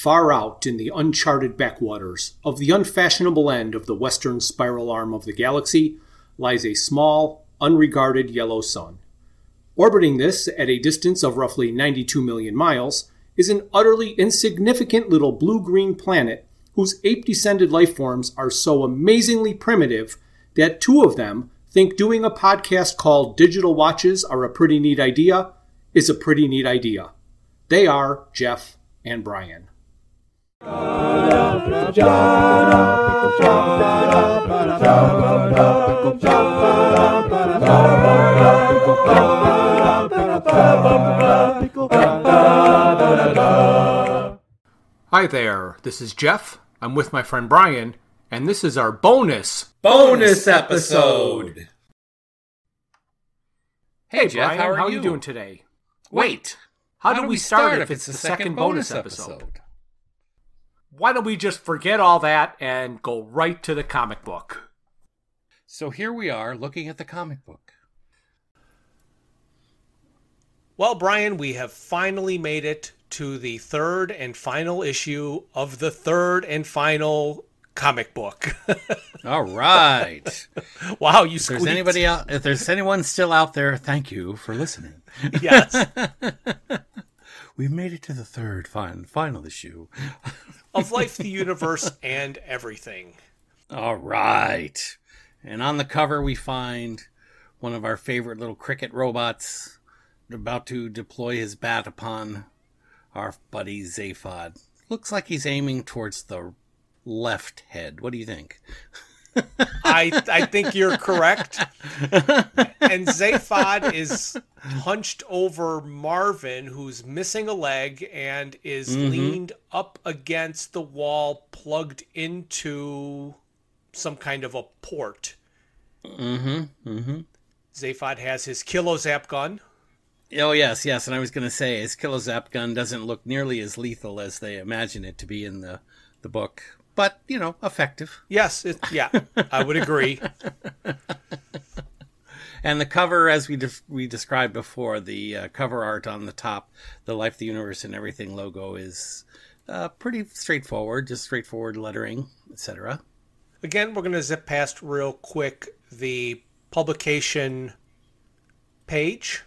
Far out in the uncharted backwaters of the unfashionable end of the western spiral arm of the galaxy lies a small, unregarded yellow sun. Orbiting this at a distance of roughly 92 million miles is an utterly insignificant little blue-green planet whose ape-descended life forms are so amazingly primitive that two of them think doing a podcast called Digital Watches Are a Pretty Neat Idea is a pretty neat idea. They are Jeff and Brian. Hi there, this is Jeff. I'm with my friend Brian, and this is our bonus episode. Hey Jeff, Brian, how are you doing today? Wait, How do we start if it's the second bonus episode? Why don't we just forget all that and go right to the comic book? So here we are looking at the comic book. Well, Brian, we have finally made it to the third and final issue of the third and final comic book. All right. Wow, you If squeaked. if there's anyone still out there, thank you for listening. Yes. We've made it to the third final issue. Of Life, the Universe, and Everything. All right. And on the cover, we find one of our favorite little cricket robots about to deploy his bat upon our buddy Zaphod. Looks like he's aiming towards the left head. What do you think? I think you're correct. And Zaphod is hunched over Marvin, who's missing a leg and is leaned up against the wall, plugged into some kind of a port. Zaphod has his Killozap gun. Oh, yes. And I was going to say, his Killozap gun doesn't look nearly as lethal as they imagine it to be in the book. But, effective. Yes, I would agree. And the cover, as we described before, the cover art on the top, the Life, the Universe, and Everything logo is pretty straightforward, just straightforward lettering, etc. Again, we're going to zip past real quick the publication page.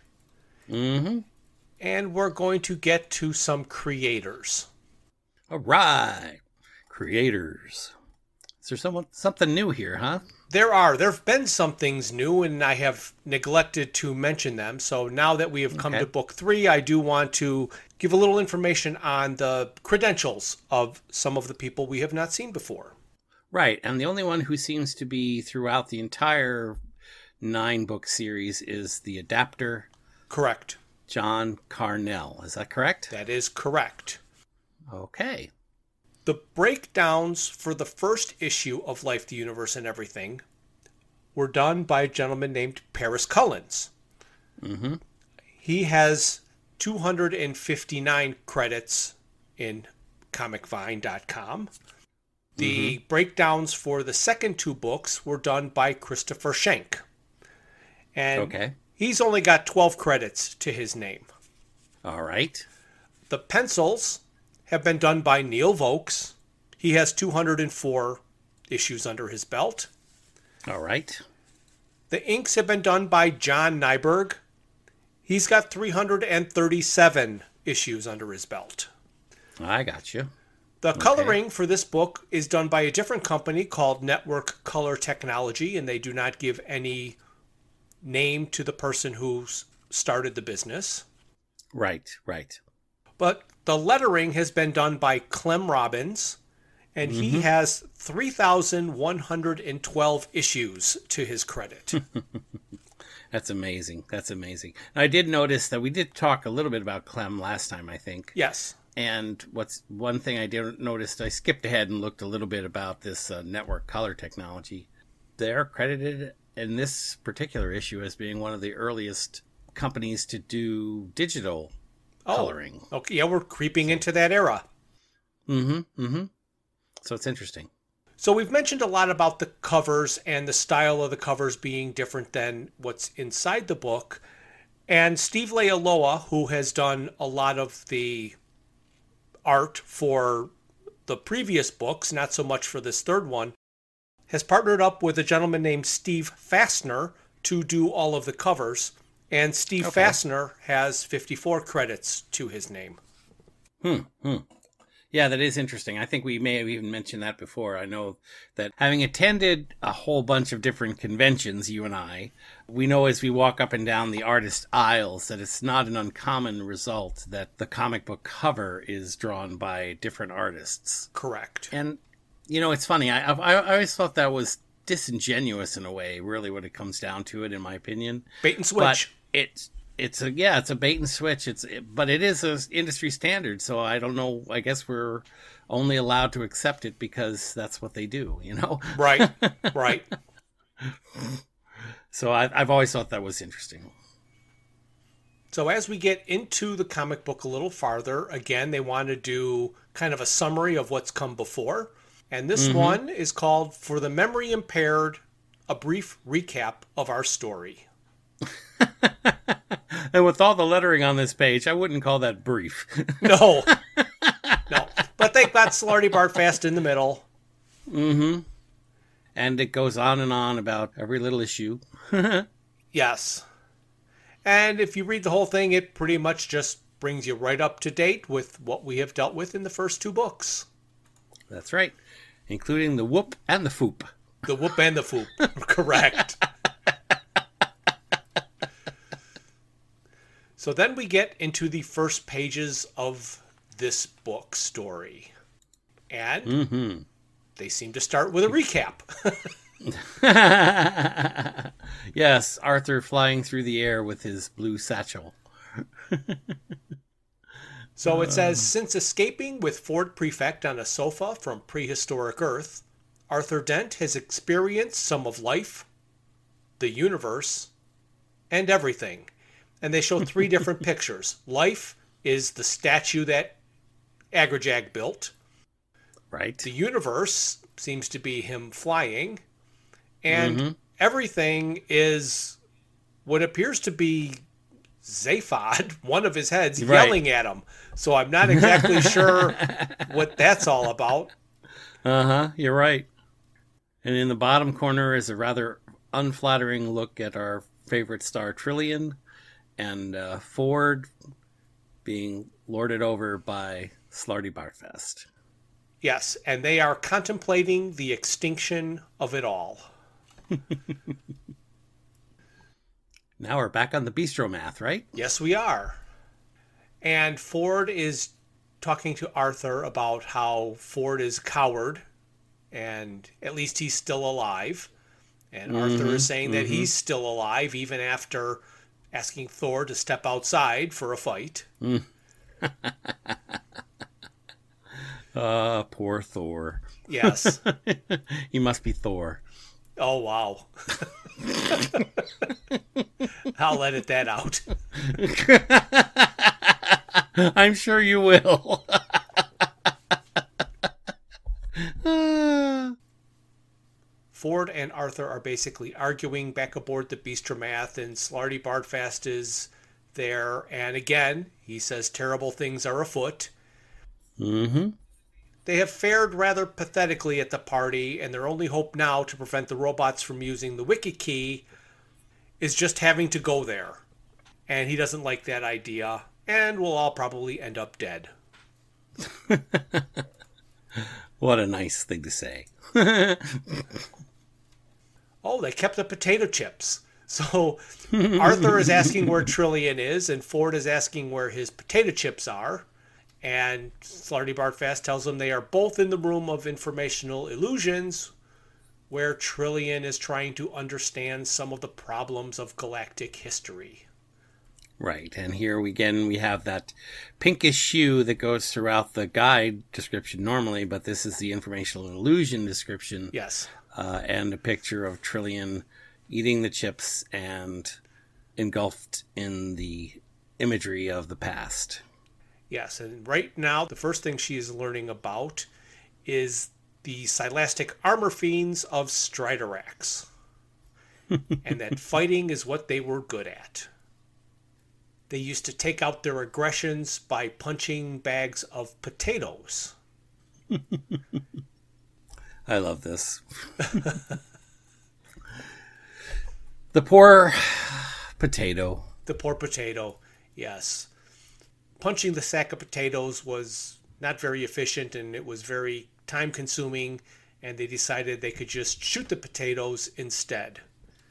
And we're going to get to some creators. All right. Creators. Is there something new here, huh? There have been some things new, and I have neglected to mention them. So now that we have come to book 3, I do want to give a little information on the credentials of some of the people we have not seen before. Right, and the only one who seems to be throughout the entire 9-book series is the adapter. Correct. John Carnell. Is that correct? That is correct. Okay. The breakdowns for the first issue of Life, the Universe, and Everything were done by a gentleman named Paris Cullins. He has 259 credits in comicvine.com. The breakdowns for the second 2 books were done by Christopher Schenk. And he's only got 12 credits to his name. All right. The pencils have been done by Neil Vokes. He has 204 issues under his belt. All right. The inks have been done by John Nyberg. He's got 337 issues under his belt. I got you. The coloring for this book is done by a different company called Network Color Technology, and they do not give any name to the person who started the business. Right. But the lettering has been done by Clem Robbins, and he has 3,112 issues to his credit. That's amazing. I did notice that we did talk a little bit about Clem last time, I think. Yes. And one thing I did notice, I skipped ahead and looked a little bit about this Network Color Technology. They're credited in this particular issue as being one of the earliest companies to do digital coloring. Okay, yeah, we're creeping into that era. So it's interesting. So we've mentioned a lot about the covers and the style of the covers being different than what's inside the book. And Steve Leialoha, who has done a lot of the art for the previous books, not so much for this third one, has partnered up with a gentleman named Steve Fassner to do all of the covers. And Steve Fassner has 54 credits to his name. Yeah, that is interesting. I think we may have even mentioned that before. I know that having attended a whole bunch of different conventions, you and I, we know as we walk up and down the artist aisles that it's not an uncommon result that the comic book cover is drawn by different artists. Correct. And, you know, it's funny. I always thought that was disingenuous in a way, really, when it comes down to it, in my opinion. Bait and switch. But it's a bait and switch. But it is an industry standard. So I don't know. I guess we're only allowed to accept it because that's what they do, you know? Right. Right. So I've always thought that was interesting. So as we get into the comic book a little farther, again, they want to do kind of a summary of what's come before. And this one is called For the Memory Impaired, a brief recap of our story. And with all the lettering on this page, I wouldn't call that brief. No. No. But they've got Slarty Bartfast in the middle. Mm-hmm. And it goes on and on about every little issue. Yes. And if you read the whole thing, it pretty much just brings you right up to date with what we have dealt with in the first two books. That's right. Including the whoop and the foop. The whoop and the foop. Correct. So then we get into the first pages of this book story. And they seem to start with a recap. Yes, Arthur flying through the air with his blue satchel. So it says, since escaping with Ford Prefect on a sofa from prehistoric Earth, Arthur Dent has experienced some of life, the universe, and everything. And they show three different pictures. Life is the statue that Agrajag built. Right. The universe seems to be him flying. And everything is what appears to be Zaphod, one of his heads, yelling at him. So I'm not exactly sure what that's all about. You're right. And in the bottom corner is a rather unflattering look at our favorite star Trillian and Ford being lorded over by Slarty Bartfast. Yes, and they are contemplating the extinction of it all. Now we're back on the bistro math, right? Yes, we are. And Ford is talking to Arthur about how Ford is a coward, and at least he's still alive. And Arthur is saying that he's still alive even after asking Thor to step outside for a fight. Poor Thor. Yes. He must be Thor. Oh, wow. I'll edit that out. I'm sure you will. Ford and Arthur are basically arguing back aboard the Beastromath, and Slarty Bartfast is there. And again, he says terrible things are afoot. They have fared rather pathetically at the party, and their only hope now to prevent the robots from using the Wiki Key is just having to go there. And he doesn't like that idea, and we'll all probably end up dead. What a nice thing to say. Oh, they kept the potato chips. So Arthur is asking where Trillian is, and Ford is asking where his potato chips are. And Slarty Bartfast tells them they are both in the room of informational illusions, where Trillian is trying to understand some of the problems of galactic history. Right, and here again we have that pinkish hue that goes throughout the guide description normally, but this is the informational illusion description. Yes. And a picture of Trillian eating the chips and engulfed in the imagery of the past. Yes, and right now the first thing she is learning about is the Silastic armor fiends of Striderax. And that fighting is what they were good at. They used to take out their aggressions by punching bags of potatoes. I love this. The poor potato. The poor potato, yes. Punching the sack of potatoes was not very efficient, and it was very time consuming, and they decided they could just shoot the potatoes instead.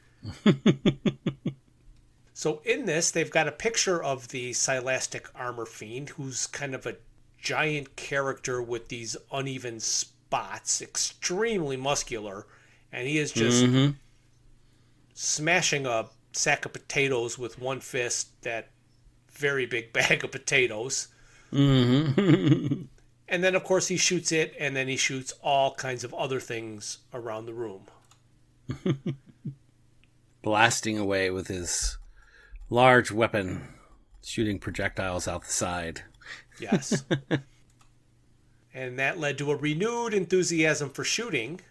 So in this, they've got a picture of the Silastic Armor Fiend, who's kind of a giant character with these uneven spots, extremely muscular, and he is just smashing a sack of potatoes with one fist, that very big bag of potatoes. And then, of course, he shoots it, and then he shoots all kinds of other things around the room. Blasting away with his large weapon, shooting projectiles out the side. Yes. And that led to a renewed enthusiasm for shooting.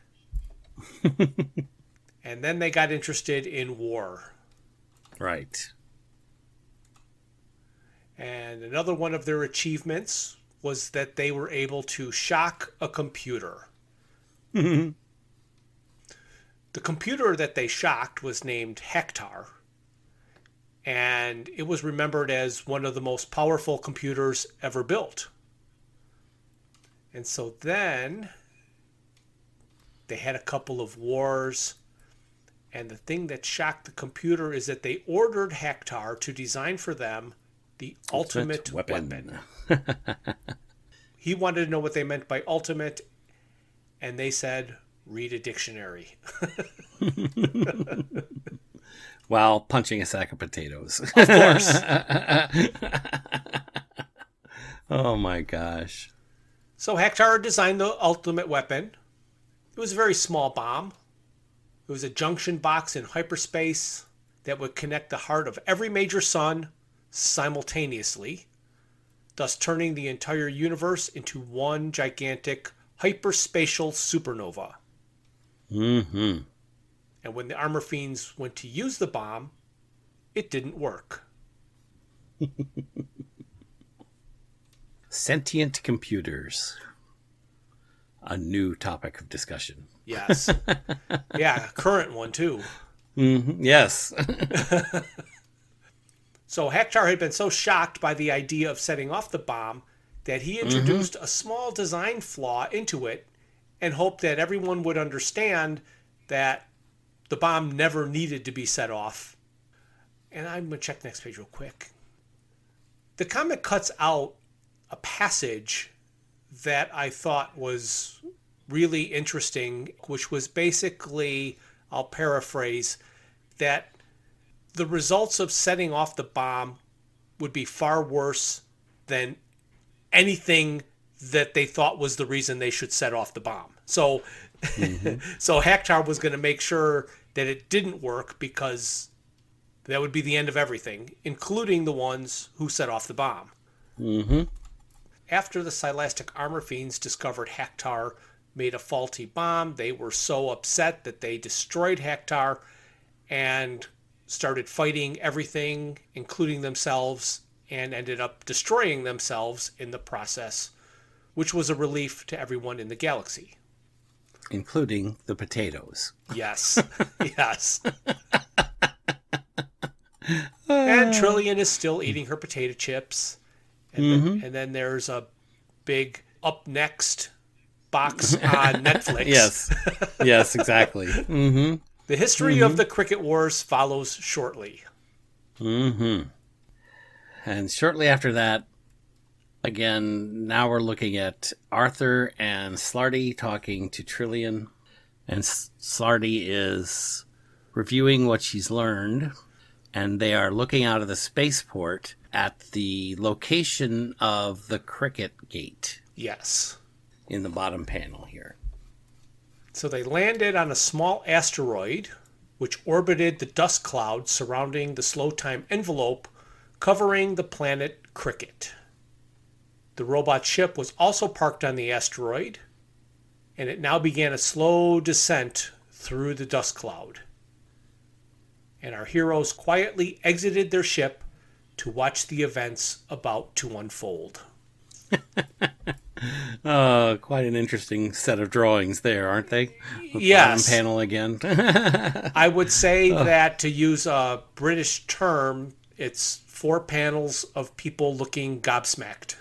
And then they got interested in war. Right. And another one of their achievements was that they were able to shock a computer. The computer that they shocked was named Hektar, and it was remembered as one of the most powerful computers ever built. And so then they had a couple of wars, and the thing that shocked the computer is that they ordered Hektar to design for them the ultimate weapon. He wanted to know what they meant by ultimate, and they said, read a dictionary. While punching a sack of potatoes. Of course. Oh my gosh. So Hektar designed the ultimate weapon. It was a very small bomb. It was a junction box in hyperspace that would connect the heart of every major sun simultaneously, thus turning the entire universe into one gigantic hyperspatial supernova. Mm-hmm. And when the Armor Fiends went to use the bomb, it didn't work. Sentient computers. A new topic of discussion. Yes. Yeah, current one too. Mm-hmm. Yes. So Hektar had been so shocked by the idea of setting off the bomb that he introduced a small design flaw into it and hoped that everyone would understand that the bomb never needed to be set off. And I'm going to check the next page real quick. The comic cuts out a passage that I thought was really interesting, which was basically, I'll paraphrase, that the results of setting off the bomb would be far worse than anything that they thought was the reason they should set off the bomb. So, so Hektar was going to make sure that it didn't work, because that would be the end of everything, including the ones who set off the bomb. After the Silastic Armor Fiends discovered Hektar made a faulty bomb, they were so upset that they destroyed Hektar and started fighting everything, including themselves, and ended up destroying themselves in the process, which was a relief to everyone in the galaxy. Including the potatoes. Yes. Yes. And Trillian is still eating her potato chips. And, and then there's a big Up Next box on Netflix. Yes. Yes, exactly. Mm-hmm. The history of the Cricket Wars follows shortly. Mm-hmm. And shortly after that, again, now we're looking at Arthur and Slarty talking to Trillian. And Slarty is reviewing what she's learned. And they are looking out of the spaceport at the location of the Cricket Gate. Yes. In the bottom panel here. So they landed on a small asteroid, which orbited the dust cloud surrounding the slow time envelope, covering the planet Cricket. The robot ship was also parked on the asteroid, and it now began a slow descent through the dust cloud. And our heroes quietly exited their ship to watch the events about to unfold. Quite an interesting set of drawings there, aren't they? The Yes. bottom panel again. I would say that, to use a British term, it's 4 panels of people looking gobsmacked.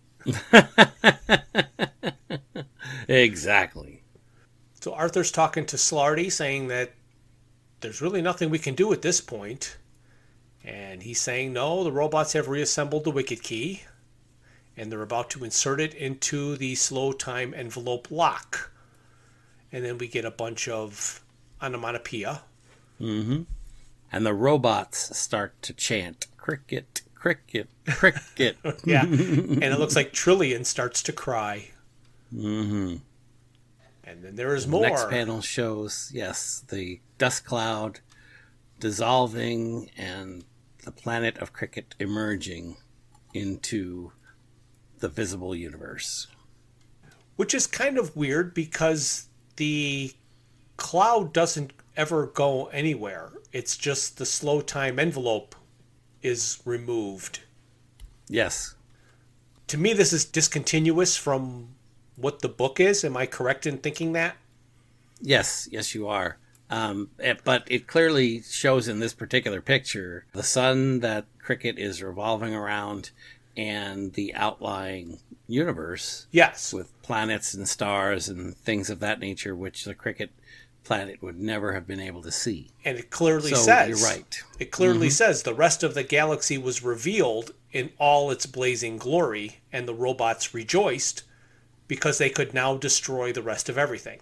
Exactly. So Arthur's talking to Slarty, saying that there's really nothing we can do at this point. And he's saying, no, the robots have reassembled the Wicked Key, and they're about to insert it into the slow time envelope lock. And then we get a bunch of onomatopoeia. Mm-hmm. And the robots start to chant, cricket, cricket, cricket. Yeah, and it looks like Trillian starts to cry. Mm-hmm. And then there is The more. next panel shows, yes, the dust cloud dissolving and the planet of cricket emerging into the visible universe. Which is kind of weird because the cloud doesn't ever go anywhere. It's just the slow time envelope is removed. Yes. To me, this is discontinuous from what the book is. Am I correct in thinking that? Yes, you are. But it clearly shows in this particular picture the sun that cricket is revolving around and the outlying universe. Yes. With planets and stars and things of that nature, which the cricket planet would never have been able to see. And it clearly So says, you're right. It clearly says the rest of the galaxy was revealed in all its blazing glory, and the robots rejoiced because they could now destroy the rest of everything.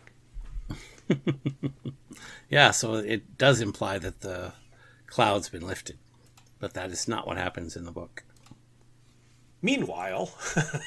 Yeah, so it does imply that the cloud's been lifted, but that is not what happens in the book. Meanwhile,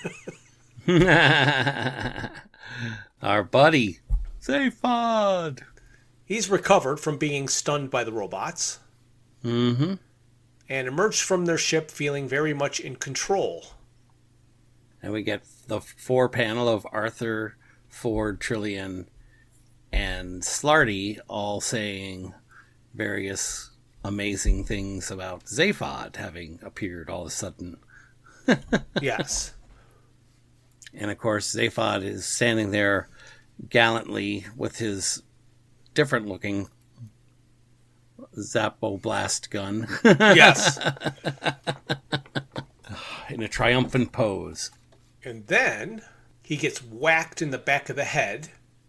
our buddy, Zaphod, he's recovered from being stunned by the robots. Mm-hmm. And emerged from their ship feeling very much in control. And we get the 4 panel of Arthur, Ford, Trillian, and Slarty all saying various amazing things about Zaphod having appeared all of a sudden. Yes. And of course, Zaphod is standing there gallantly with his different looking Zappo blast gun. Yes. In a triumphant pose. And then he gets whacked in the back of the head.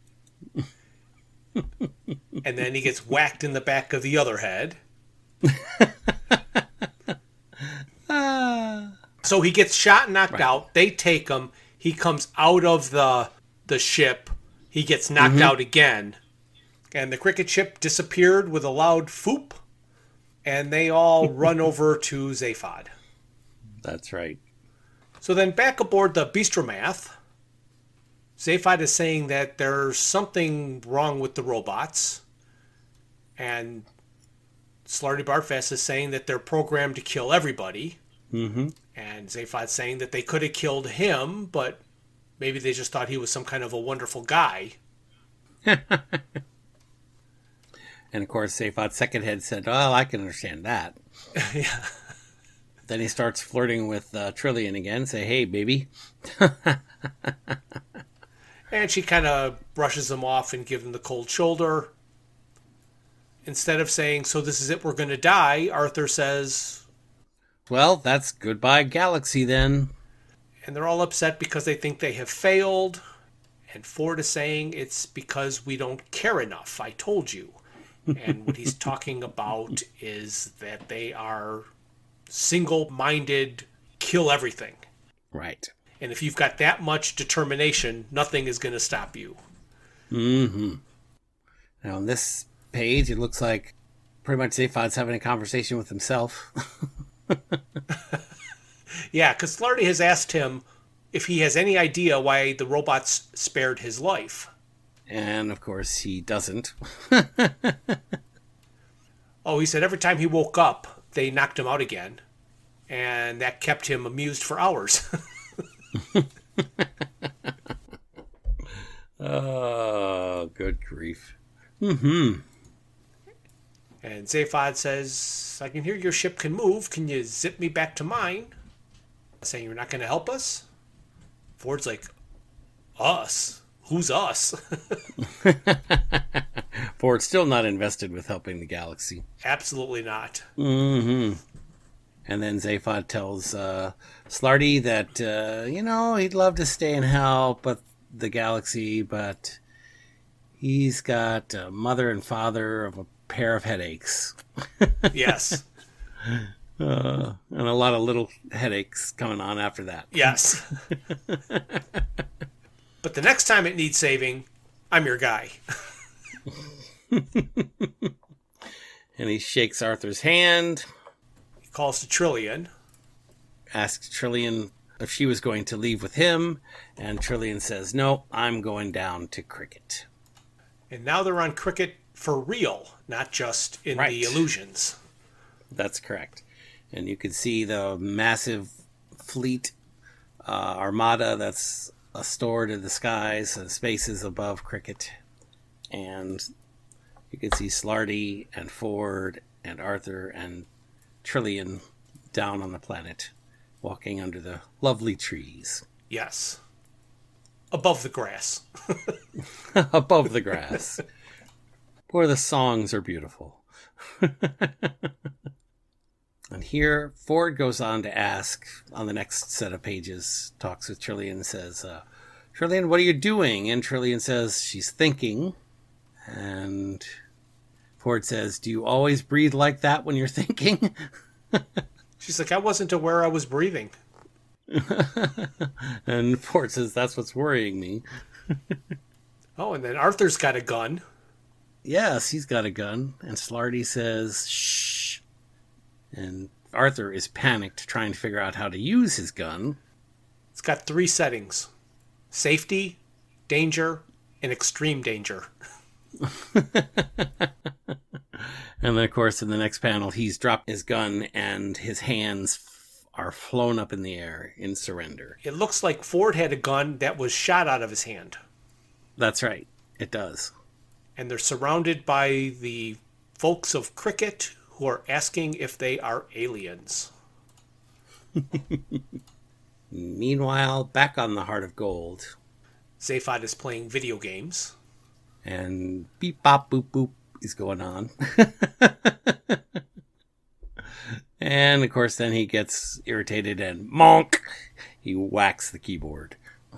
And then he gets whacked in the back of the other head. So he gets shot and knocked out. They take him. He comes out of the ship. He gets knocked out again. And the cricket ship disappeared with a loud foop. And they all run over to Zaphod. That's right. So then back aboard the Bistromath, Zaphod is saying that there's something wrong with the robots. And Slarty Barfast is saying that they're programmed to kill everybody. Mm-hmm. And Zaphod's saying that they could have killed him, but maybe they just thought he was some kind of a wonderful guy. And of course, Zaphod's second head said, "Oh, I can understand that." Yeah. Then he starts flirting with Trillian again, say, "Hey, baby." And she kind of brushes him off and gives him the cold shoulder. Instead of saying, "So this is it, we're going to die," Arthur says, "Well, that's goodbye galaxy then." and they're all upset because they think they have failed. And Ford is saying, "It's because we don't care enough. I told you." And what he's talking about is that they are single-minded, kill everything. Right. And if you've got that much determination, nothing is going to stop you. Mm-hmm. Now, on this page, it looks like pretty much Zaphod's having a conversation with himself. Yeah, because Slarty has asked him if he has any idea why the robots spared his life. And, of course, he doesn't. Oh, he said every time he woke up, they knocked him out again. And that kept him amused for hours. Oh, good grief. Mm-hmm. And Zaphod says, I can hear your ship can move. Can you zip me back to mine? Saying you're not going to help us? Ford's like, us? Who's us? Ford's still not invested with helping the galaxy. Absolutely not. Mm-hmm. And then Zaphod tells Slarty that, he'd love to stay and help with the galaxy, but he's got a mother and father of a pair of headaches. Yes. And a lot of little headaches coming on after that. Yes. But the next time it needs saving, I'm your guy. And he shakes Arthur's hand. He calls to Trillian. Asks Trillian if she was going to leave with him. And Trillian says, no, I'm going down to Cricket. And now they're on Cricket for real, not just in the illusions. That's correct. And you can see the massive fleet armada that's stored in the skies and spaces above Cricket. And you can see Slarty and Ford and Arthur and Trillian down on the planet, walking under the lovely trees. Yes. Above the grass. Above the grass. Where the songs are beautiful. And here, Ford goes on to ask, on the next set of pages, talks with Trillian and says, Trillian, what are you doing? And Trillian says, she's thinking. And Ford says, do you always breathe like that when you're thinking? She's like, I wasn't aware I was breathing. And Ford says, that's what's worrying me. Oh, and then Arthur's got a gun. Yes, he's got a gun. And Slarty says, shh. And Arthur is panicked, trying to figure out how to use his gun. It's got 3 settings. Safety, danger, and extreme danger. And then, of course, in the next panel, he's dropped his gun and his hands are flown up in the air in surrender. It looks like Ford had a gun that was shot out of his hand. That's right. It does. And they're surrounded by the folks of Cricket who are asking if they are aliens. Meanwhile, back on the Heart of Gold, Zaphod is playing video games. And beep, bop, boop, boop is going on. And, of course, then he gets irritated and monk! He whacks the keyboard.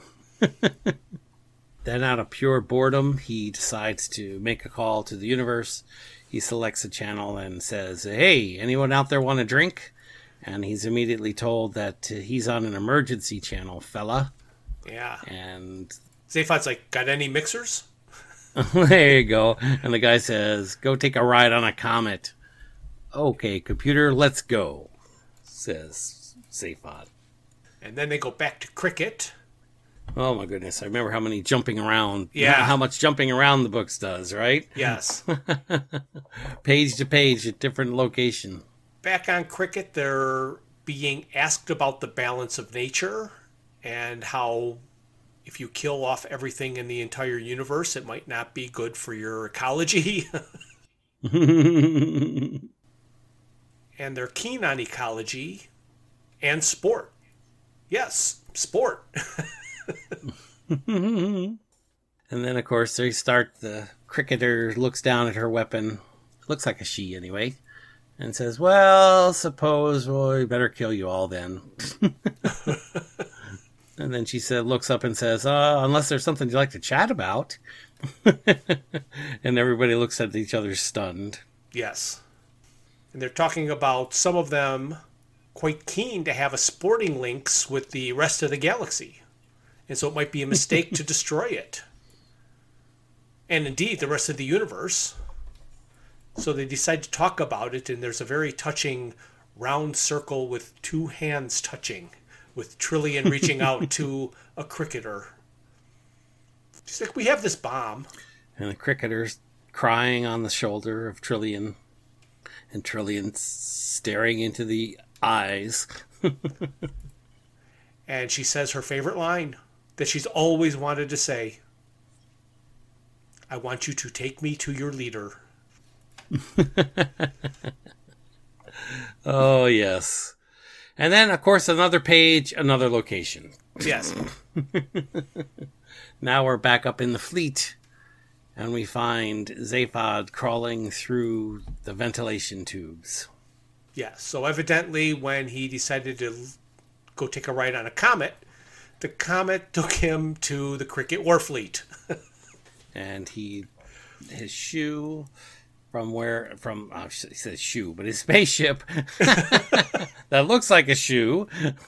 Then, out of pure boredom, he decides to make a call to the universe. He selects a channel and says, hey, anyone out there want a drink? And he's immediately told that he's on an emergency channel, fella. Yeah. And Zaphod's like, got any mixers? there you go. And the guy says, go take a ride on a comet. Okay, computer, let's go, says Zaphod. And then they go back to Cricket. Oh my goodness, I remember how many jumping around. Yeah. How much jumping around the books does, right? Yes. Page to page at different location. Back on Cricket, they're being asked about the balance of nature and how if you kill off everything in the entire universe, it might not be good for your ecology. And they're keen on ecology and sport. Yes, sport. And then, of course, they start. The cricketer looks down at her weapon. Looks like a she, anyway. And says, well, suppose we better kill you all then. And then she looks up and says, unless there's something you'd like to chat about. And everybody looks at each other stunned. Yes. And they're talking about some of them quite keen to have a sporting links with the rest of the galaxy. And so it might be a mistake to destroy it. And indeed, the rest of the universe. So they decide to talk about it, and there's a very touching round circle with 2 hands touching, with Trillian reaching out to a cricketer. She's like, we have this bomb. And the cricketer's crying on the shoulder of Trillian. And Trillian staring into the eyes. And she says her favorite line that she's always wanted to say. I want you to take me to your leader. Oh, yes. And then, of course, another page, another location. Yes. Now we're back up in the fleet, and we find Zaphod crawling through the ventilation tubes. Yes. So evidently, when he decided to go take a ride on a comet, the comet took him to the Cricket Warfleet. And his shoe he says shoe, but his spaceship that looks like a shoe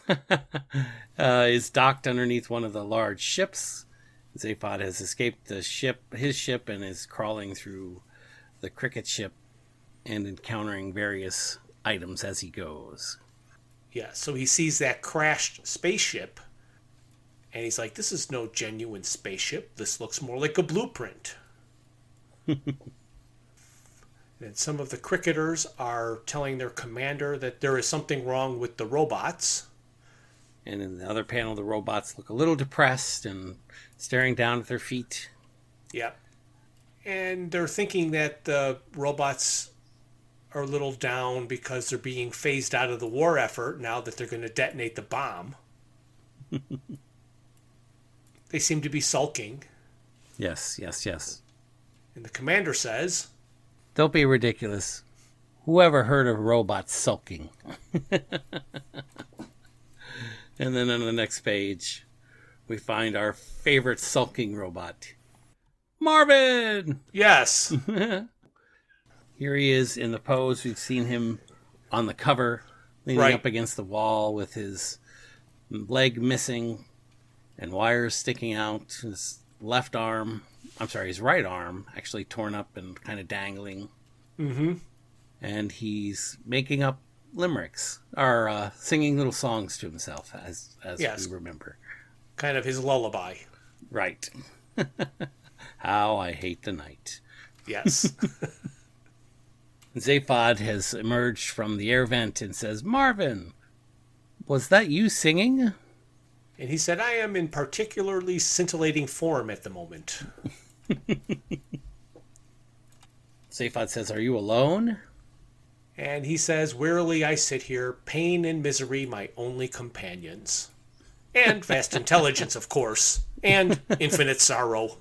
is docked underneath one of the large ships. Zaphod has escaped his ship, and is crawling through the Cricket ship and encountering various items as he goes. Yeah, so he sees that crashed spaceship, and he's like, this is no genuine spaceship. This looks more like a blueprint. And some of the cricketers are telling their commander that there is something wrong with the robots. And in the other panel, the robots look a little depressed and staring down at their feet. Yep. And they're thinking that the robots are a little down because they're being phased out of the war effort now that they're going to detonate the bomb. They seem to be sulking. Yes. And the commander says, "Don't be ridiculous. Whoever heard of robots sulking?" And then on the next page, we find our favorite sulking robot, Marvin! yes. Here he is in the pose. We've seen him on the cover, leaning Right. up against the wall with his leg missing and wires sticking out. His his right arm actually torn up and kind of dangling. Mm-hmm. And he's making up limericks, or singing little songs to himself, as Yes. we remember. Kind of his lullaby. Right. How I hate the night. Yes. Zaphod has emerged from the air vent and says, "Marvin, was that you singing?" And he said, I am in particularly scintillating form at the moment. Zaphod says, "Are you alone?" And he says, wearily I sit here, pain and misery my only companions. And vast intelligence, of course. And infinite sorrow.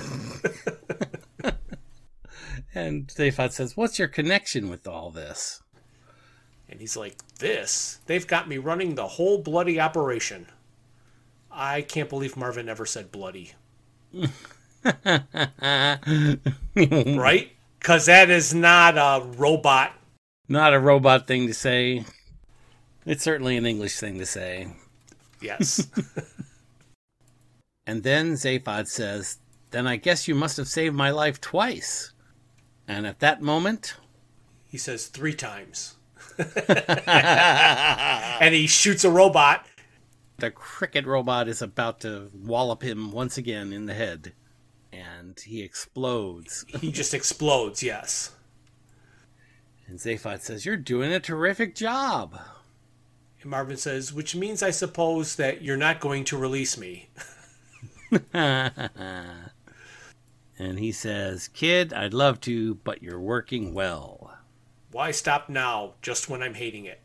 And Zaphod says, "What's your connection with all this?" And he's like, they've got me running the whole bloody operation. I can't believe Marvin never said bloody. Right? Because that is not a robot. Not a robot thing to say. It's certainly an English thing to say. Yes. And then Zaphod says, "Then I guess you must have saved my life twice." And at that moment, He says 3 times. And he shoots a robot. the cricket robot is about to wallop him once again in the head. And he explodes. He just explodes, yes. And Zaphod says, "You're doing a terrific job." And Marvin says, which means I suppose that you're not going to release me. And he says, "Kid, I'd love to, but you're working well." Why stop now, just when I'm hating it?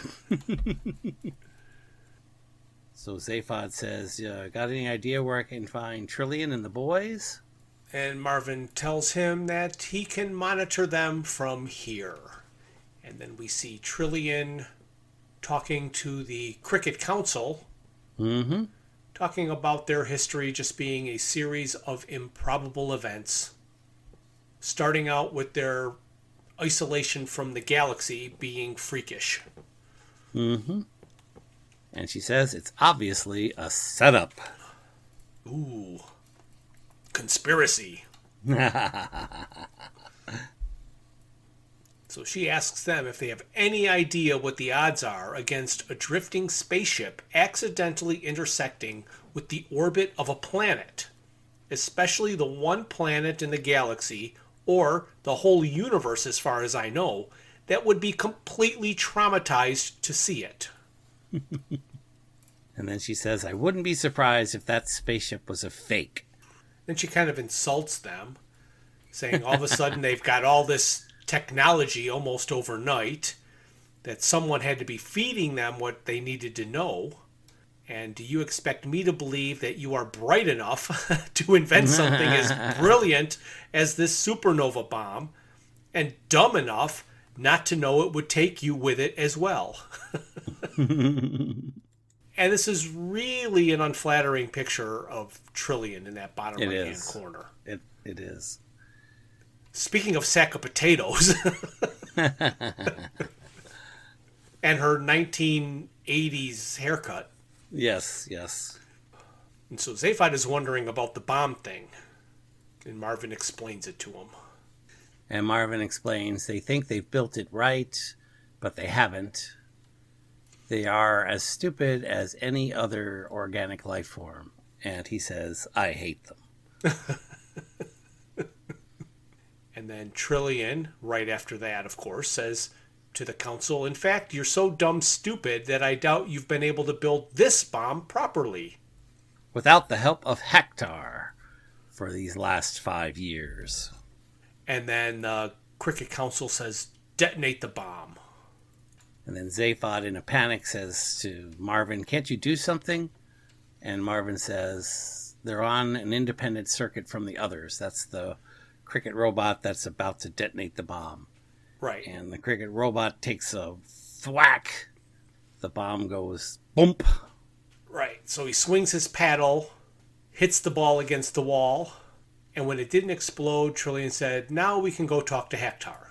So Zaphod says, "Got any idea where I can find Trillian and the boys?" And Marvin tells him that he can monitor them from here. And then we see Trillian talking to the Cricket Council, Mm-hmm. talking about their history just being a series of improbable events, starting out with their isolation from the galaxy being freakish. Mm-hmm. And she says it's obviously a setup. Ooh. Conspiracy. So she asks them if they have any idea what the odds are against a drifting spaceship accidentally intersecting with the orbit of a planet, especially the one planet in the galaxy, or the whole universe as far as I know, that would be completely traumatized to see it. And then she says, "I wouldn't be surprised if that spaceship was a fake." Then she kind of insults them, saying all of a sudden they've got all this technology almost overnight, that someone had to be feeding them what they needed to know. And do you expect me to believe that you are bright enough to invent something as brilliant as this supernova bomb, and dumb enough not to know it would take you with it as well? And this is really an unflattering picture of Trillian in that bottom right-hand corner. It is. Speaking of sack of potatoes, and her 1980s haircut. Yes, yes. And so Zaphod is wondering about the bomb thing, and Marvin explains it to him. And Marvin explains they think they've built it right, but they haven't. They are as stupid as any other organic life form. And he says, I hate them. And then Trillian, right after that, of course, says to the council, in fact, you're so dumb stupid that I doubt you've been able to build this bomb properly. Without the help of Hektar for these last 5 years. And then Cricket Council says, detonate the bomb. And then Zaphod, in a panic, says to Marvin, can't you do something? And Marvin says, they're on an independent circuit from the others. That's the Cricket robot that's about to detonate the bomb. Right. And the Cricket robot takes a thwack. The bomb goes bump. Right. So he swings his paddle, hits the ball against the wall, and when it didn't explode, Trillian said, now we can go talk to Hektar.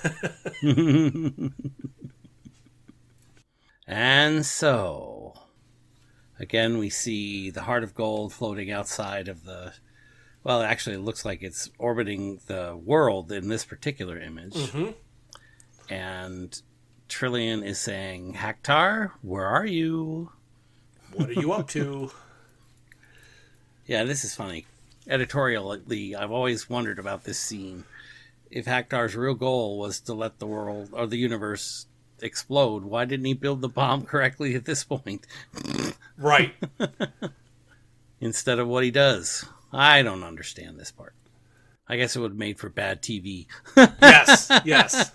And so, again, we see the Heart of Gold floating outside of the... Well, actually, it looks like it's orbiting the world in this particular image. Mm-hmm. And Trillian is saying, Hektar, where are you? What are you up to? Yeah, this is funny. Editorially, I've always wondered about this scene. If Hektar's real goal was to let the world or the universe explode, why didn't he build the bomb correctly at this point? Right. Instead of what he does. I don't understand this part. I guess it would have made for bad TV. Yes, yes.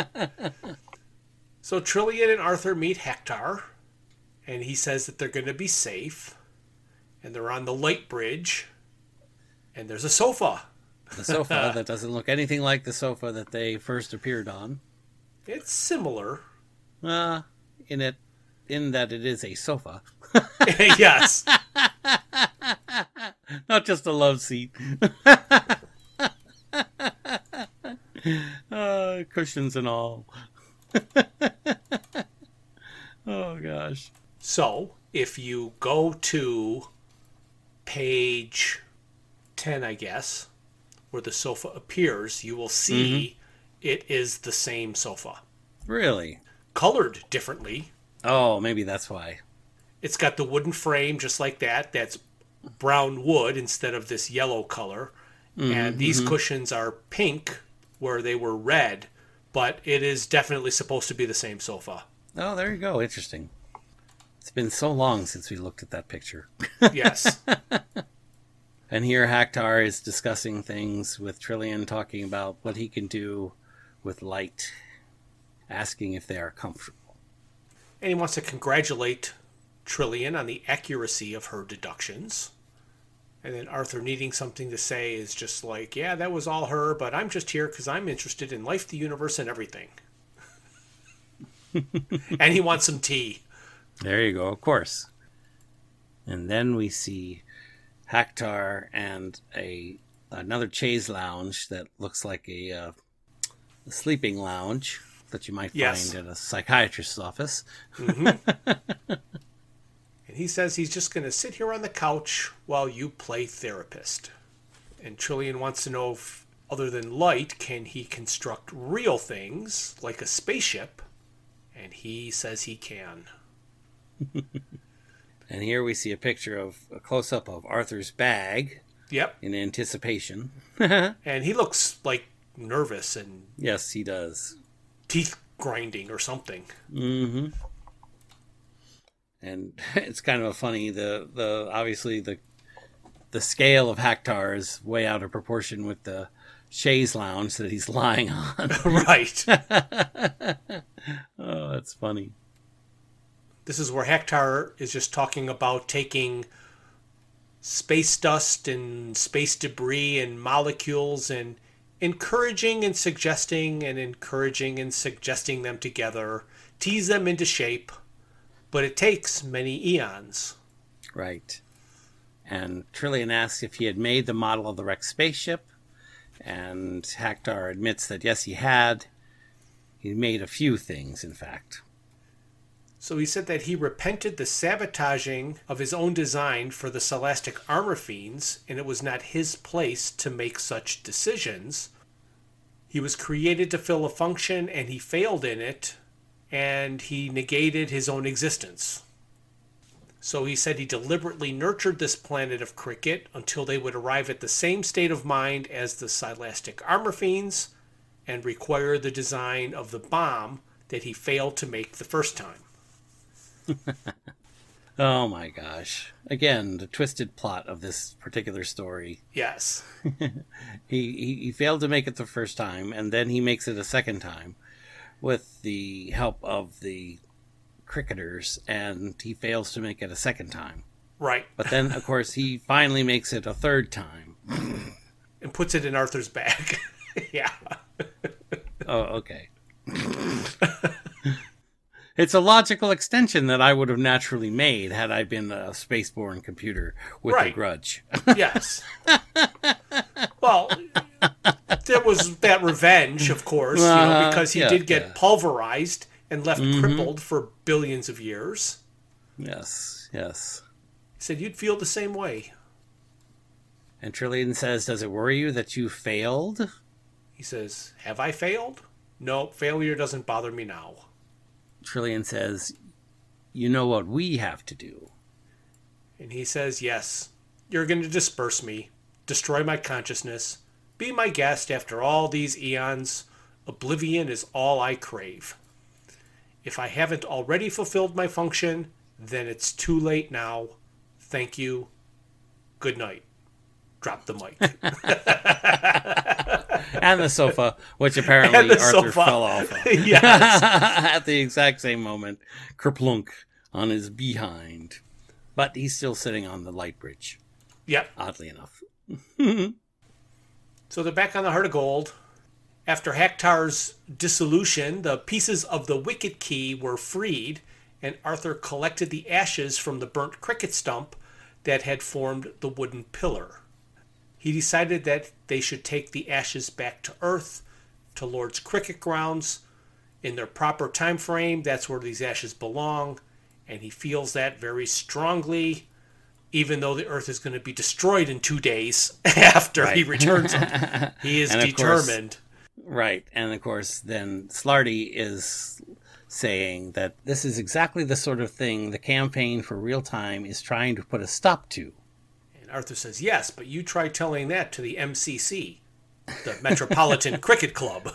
So Trillian and Arthur meet Hektar, and he says that they're going to be safe, and they're on the light bridge, and there's a sofa. The sofa that doesn't look anything like the sofa that they first appeared on. It's similar. In that it is a sofa. Yes. Not just a love seat. Cushions and all. Oh, gosh. So, if you go to page 10, I guess, where the sofa appears, you will see it is the same sofa. Really? Colored differently. Oh, maybe that's why. It's got the wooden frame just like that. That's brown wood instead of this yellow color. And these cushions are pink where they were red, but it is definitely supposed to be the same sofa. Oh, there you go. Interesting. It's been so long since we looked at that picture. Yes. And here Hektar is discussing things with Trillian, talking about what he can do with light, asking if they are comfortable. And he wants to congratulate Trillian on the accuracy of her deductions. And then Arthur, needing something to say, is just like, yeah, that was all her, but I'm just here because I'm interested in life, the universe, and everything. And he wants some tea. There you go, of course. And then we see Hektar and another chaise lounge that looks like a sleeping lounge that you might find at a psychiatrist's office. And he says he's just going to sit here on the couch while you play therapist. And Trillian wants to know if, other than light, can he construct real things like a spaceship? And he says he can. And here we see a picture of a close-up of Arthur's bag. Yep. In anticipation. And he looks like nervous and... Yes, he does. Teeth grinding or something. Mm-hmm. And it's kind of a funny, obviously the scale of Hektar is way out of proportion with the chaise lounge that he's lying on. Right. Oh, that's funny. This is where Hektar is just talking about taking space dust and space debris and molecules and encouraging and suggesting them together, tease them into shape, but it takes many eons. Right. And Trillian asks if he had made the model of the wrecked spaceship, and Hektar admits that yes, he had. He made a few things, in fact. So he said that he repented the sabotaging of his own design for the Scholastic Armor Fiends, and it was not his place to make such decisions. He was created to fill a function, and he failed in it, and he negated his own existence. So he said he deliberately nurtured this planet of Cricket until they would arrive at the same state of mind as the Scholastic Armor Fiends and require the design of the bomb that he failed to make the first time. Oh my gosh. Again, the twisted plot of this particular story. Yes. He failed to make it the first time, and then he makes it a second time with the help of the cricketers, and he fails to make it a second time. Right. But then, of course, he finally makes it a third time. And puts it in Arthur's bag. Yeah. Oh, okay. It's a logical extension that I would have naturally made had I been a spaceborne computer with a grudge. Yes. Well, there was that revenge, of course, because he did get pulverized and left crippled for billions of years. Yes, yes. He said, you'd feel the same way. And Trillian says, does it worry you that you failed? He says, have I failed? No, failure doesn't bother me now. Trillian says, you know what we have to do. And he says, yes, you're going to disperse me, destroy my consciousness, be my guest after all these eons. Oblivion is all I crave. If I haven't already fulfilled my function, then it's too late now. Thank you. Good night. Drop the mic. And the sofa, which apparently Arthur fell off of. Yes. At the exact same moment. Kerplunk on his behind. But he's still sitting on the light bridge. Yep. Oddly enough. So they're back on the Heart of Gold. After Hektar's dissolution, the pieces of the Wicket Key were freed, and Arthur collected the ashes from the burnt cricket stump that had formed the wooden pillar. He decided that they should take the ashes back to Earth, to Lord's Cricket Grounds. In their proper time frame, that's where these ashes belong, and he feels that very strongly, even though the Earth is going to be destroyed in 2 days after he returns them. He is determined. Right, and of course, then Slarty is saying that this is exactly the sort of thing the campaign for real time is trying to put a stop to. And Arthur says, yes, but you try telling that to the MCC, the Metropolitan Cricket Club.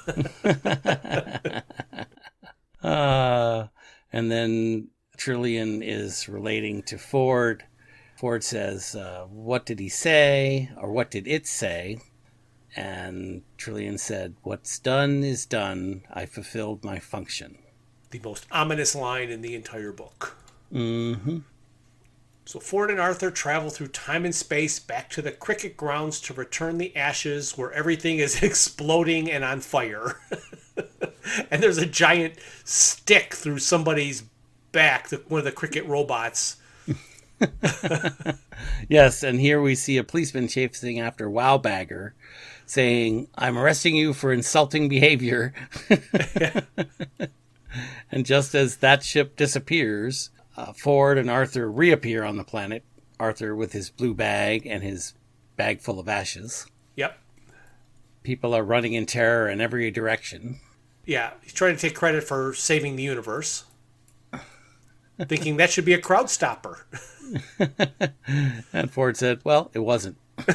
And then Trillian is relating to Ford. Ford says, what did he say? Or what did it say? And Trillian said, what's done is done. I fulfilled my function. The most ominous line in the entire book. Mm-hmm. So Ford and Arthur travel through time and space back to the cricket grounds to return the ashes where everything is exploding and on fire. And there's a giant stick through somebody's back, one of the cricket robots. Yes, and here we see a policeman chasing after Wowbagger, saying, I'm arresting you for insulting behavior. And just as that ship disappears, Ford and Arthur reappear on the planet. Arthur with his blue bag and his bag full of ashes. Yep. People are running in terror in every direction. Yeah, he's trying to take credit for saving the universe. Thinking that should be a crowd stopper. And Ford said, well, it wasn't.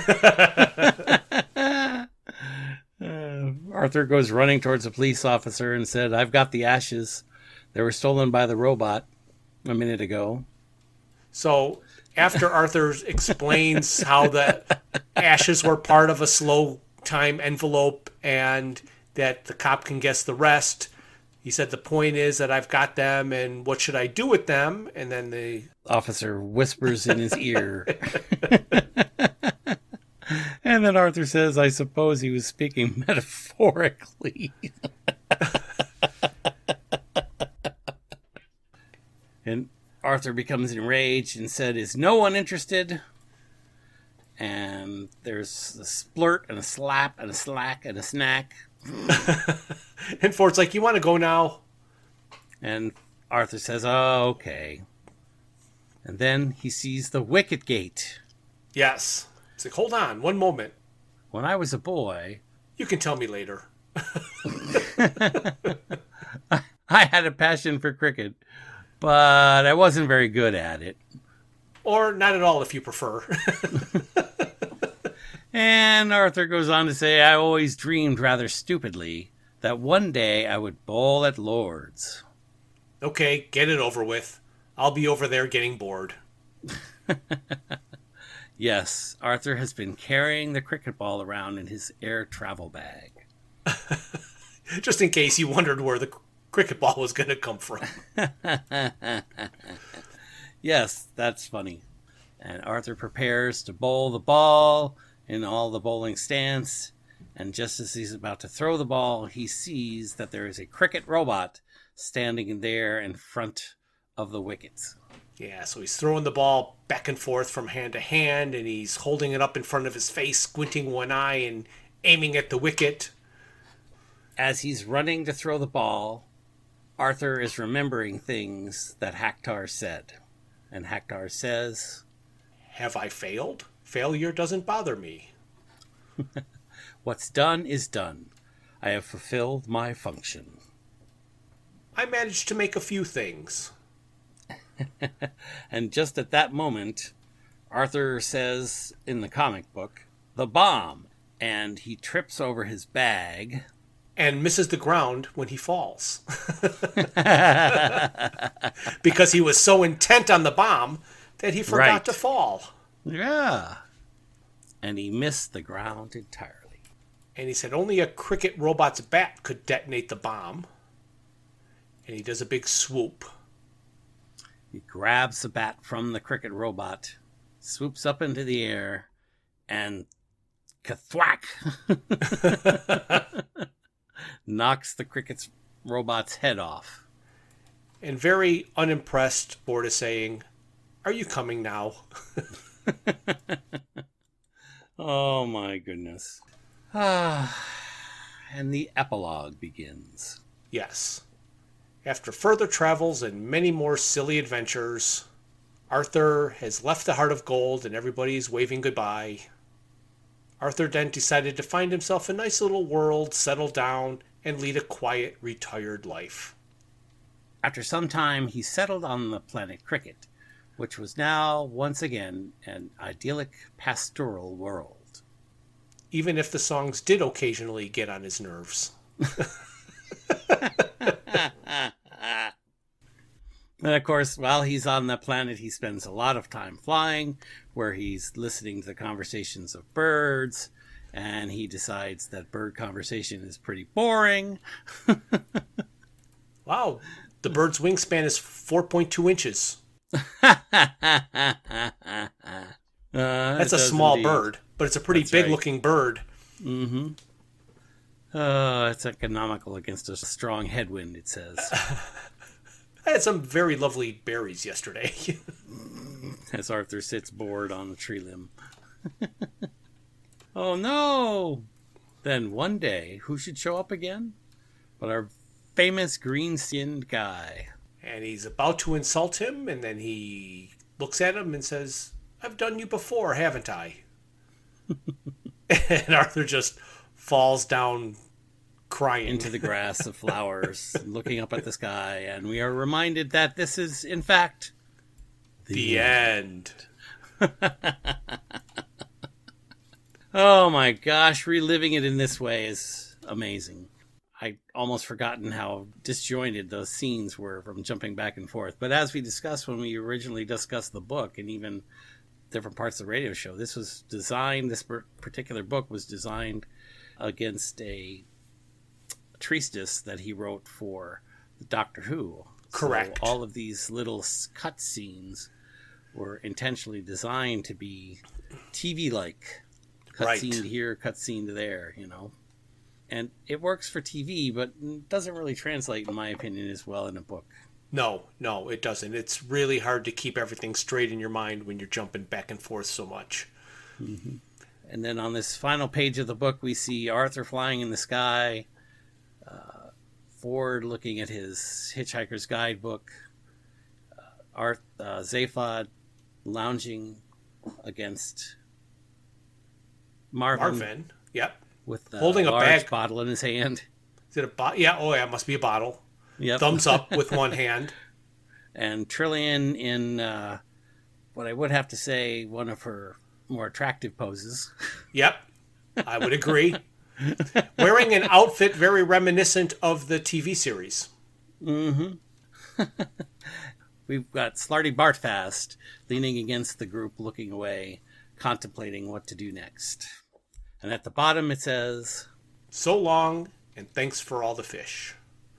Arthur goes running towards a police officer and said, I've got the ashes. They were stolen by the robot a minute ago. So after Arthur explains how the ashes were part of a slow time envelope and that the cop can guess the rest. He said, the point is that I've got them, and what should I do with them? And then the officer whispers in his ear. And then Arthur says, I suppose he was speaking metaphorically. And Arthur becomes enraged and said, is no one interested? And there's a splurt and a slap and a slack and a snack. And Ford's like, you want to go now? And Arthur says, oh, okay. And then he sees the wicket gate. Yes. He's like, hold on, one moment. When I was a boy... You can tell me later. I had a passion for cricket, but I wasn't very good at it. Or not at all, if you prefer. And Arthur goes on to say, I always dreamed rather stupidly that one day I would bowl at Lord's. Okay, get it over with. I'll be over there getting bored. Yes, Arthur has been carrying the cricket ball around in his air travel bag. Just in case you wondered where the cricket ball was going to come from. Yes, that's funny. And Arthur prepares to bowl the ball in all the bowling stance. And just as he's about to throw the ball, he sees that there is a cricket robot standing there in front of the wickets. Yeah, so he's throwing the ball back and forth from hand to hand, and he's holding it up in front of his face, squinting one eye and aiming at the wicket. As he's running to throw the ball, Arthur is remembering things that Haktar said. And Haktar says, have I failed? Failure doesn't bother me. What's done is done. I have fulfilled my function. I managed to make a few things. And just at that moment, Arthur says in the comic book, the bomb, and he trips over his bag. And misses the ground when he falls. Because he was so intent on the bomb that he forgot to fall. Yeah. And he missed the ground entirely. And he said only a cricket robot's bat could detonate the bomb. And he does a big swoop. He grabs the bat from the cricket robot, swoops up into the air, and kathwack! Knocks the cricket robot's head off. And very unimpressed, Ford is saying, are you coming now? Oh my goodness. And the epilogue begins. Yes. After further travels and many more silly adventures, Arthur has left the Heart of Gold and everybody's waving goodbye. Arthur then decided to find himself a nice little world, settle down, and lead a quiet, retired life. After some time, he settled on the planet Cricket, which was now, once again, an idyllic pastoral world. Even if the songs did occasionally get on his nerves. And of course, while he's on the planet, he spends a lot of time flying, where he's listening to the conversations of birds, and he decides that bird conversation is pretty boring. Wow, the bird's wingspan is 4.2 inches. That's a small bird, but it's a pretty big-looking bird. Mm-hmm. It's economical against a strong headwind, it says. I had some very lovely berries yesterday. As Arthur sits bored on a tree limb. Oh no! Then one day, who should show up again? But our famous green-skinned guy. And he's about to insult him, and then he looks at him and says, I've done you before, haven't I? And Arthur just falls down crying. Into the grass of flowers, looking up at the sky, and we are reminded that this is, in fact, the end. Oh my gosh, reliving it in this way is amazing. I almost forgotten how disjointed those scenes were from jumping back and forth. But as we discussed when we originally discussed the book, and even different parts of the radio show. This particular book was designed against a treatise that he wrote for Doctor Who. Correct. So all of these little cut scenes were intentionally designed to be TV-like. Cut scene to here, cut scene to there, And it works for TV, but doesn't really translate, in my opinion, as well in a book. No, it doesn't. It's really hard to keep everything straight in your mind when you're jumping back and forth so much. Mm-hmm. And then on this final page of the book, we see Arthur flying in the sky, Ford looking at his Hitchhiker's Guidebook, Zaphod lounging against Marvin. Yep. With holding a large bottle in his hand. Is it a bottle? Yeah, it must be a bottle. Yep. Thumbs up with one hand. And Trillian in what I would have to say one of her more attractive poses. Yep, I would agree. Wearing an outfit very reminiscent of the TV series. Mm-hmm. We've got Slarty Bartfast leaning against the group, looking away, contemplating what to do next. And at the bottom it says, "So long, and thanks for all the fish."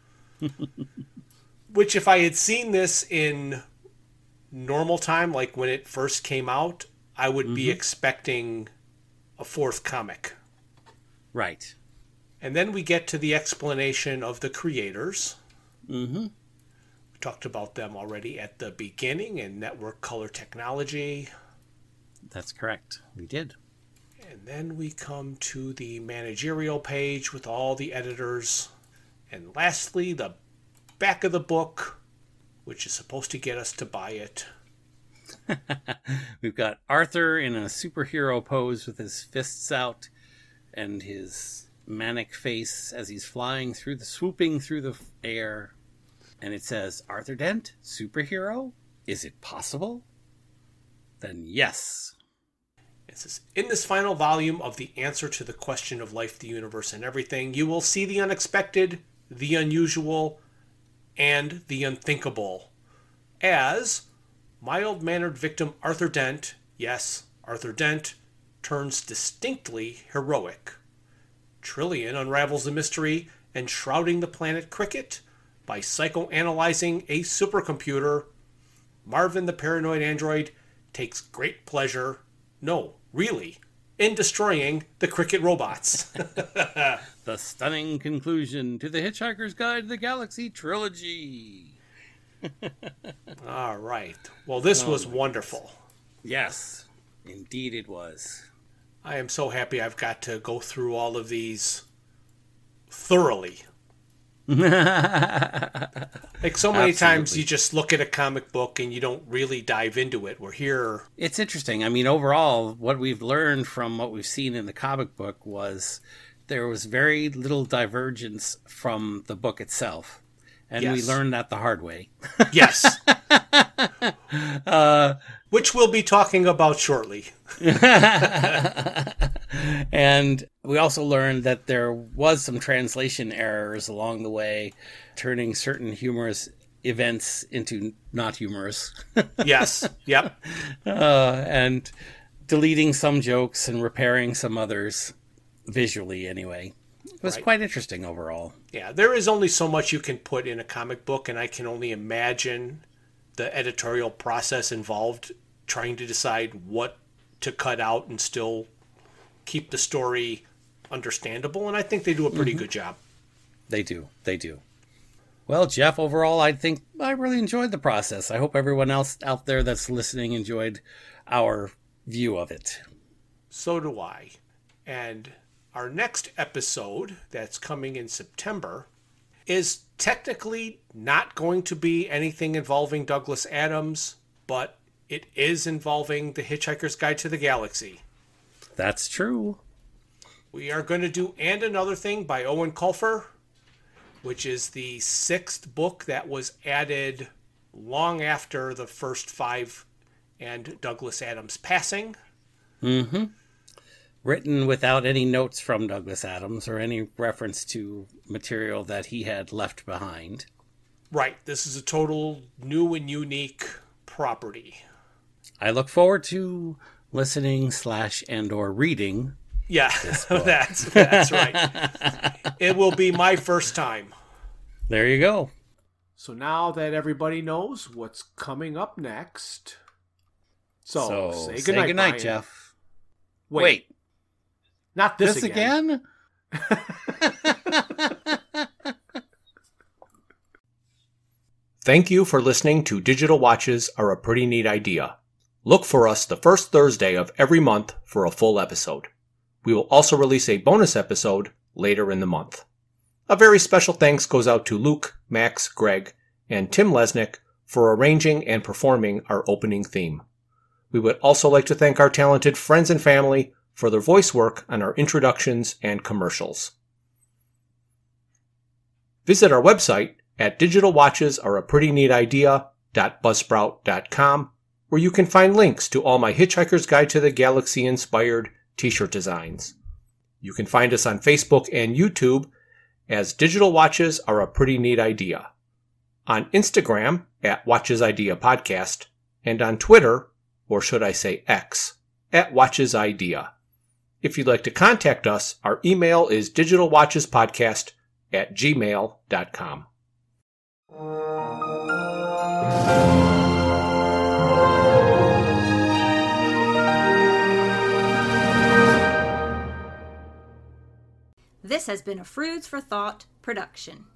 Which, if I had seen this in normal time, like when it first came out, I would be expecting a fourth comic. Right. And then we get to the explanation of the creators. Mm-hmm. We talked about them already at the beginning in Network Color Technology. That's correct. We did. And then we come to the managerial page with all the editors. And lastly, the back of the book, which is supposed to get us to buy it. We've got Arthur in a superhero pose with his fists out and his manic face as he's swooping through the air. And it says, "Arthur Dent, superhero? Is it possible?" Then yes. It says, "In this final volume of the answer to the question of life, the universe, and everything, you will see the unexpected, the unusual, and the unthinkable. As mild-mannered victim Arthur Dent, yes, Arthur Dent, turns distinctly heroic. Trillian unravels the mystery enshrouding the planet Cricket by psychoanalyzing a supercomputer. Marvin the paranoid android takes great pleasure, no, really, in destroying the Cricket robots." The stunning conclusion to the Hitchhiker's Guide to the Galaxy trilogy. All right. Well, this was wonderful. Yes, indeed it was. I am so happy I've got to go through all of these thoroughly. Like so many times you just look at a comic book and you don't really dive into it. We're here. It's interesting. I mean, overall, what we've learned from what we've seen in the comic book was there was very little divergence from the book itself. And we learned that the hard way. Yes. Which we'll be talking about shortly. And we also learned that there was some translation errors along the way, turning certain humorous events into not humorous. Yes. Yep. And deleting some jokes and repairing some others, visually anyway. It was quite interesting overall. Yeah, there is only so much you can put in a comic book, and I can only imagine the editorial process involved trying to decide what to cut out and still keep the story understandable, and I think they do a pretty good job. They do. Well, Jeff, overall, I think I really enjoyed the process. I hope everyone else out there that's listening enjoyed our view of it. So do I. And our next episode that's coming in September is technically not going to be anything involving Douglas Adams, but it is involving The Hitchhiker's Guide to the Galaxy. That's true. We are going to do And Another Thing by Owen Colfer, which is the 6th book that was added long after the first 5 and Douglas Adams' passing. Mm-hmm. Written without any notes from Douglas Adams or any reference to material that he had left behind. Right. This is a total new and unique property. I look forward to listening /and/or reading. Yeah, that's right. It will be my first time. There you go. So now that everybody knows what's coming up next, so say goodnight, Jeff. Wait, not this again? Thank you for listening to Digital Watches Are a Pretty Neat Idea. Look for us the first Thursday of every month for a full episode. We will also release a bonus episode later in the month. A very special thanks goes out to Luke, Max, Greg, and Tim Lesnick for arranging and performing our opening theme. We would also like to thank our talented friends and family for their voice work on our introductions and commercials. Visit our website at digitalwatchesareaprettyneatidea.buzzsprout.com, where you can find links to all my Hitchhiker's Guide to the Galaxy inspired t-shirt designs. You can find us on Facebook and YouTube as Digital Watches Are a Pretty Neat Idea, on Instagram at Watches Idea Podcast, and on Twitter, or should I say X, at Watches Idea. If you'd like to contact us, our email is digitalwatchespodcast@gmail.com. This has been a Froods for Thought production.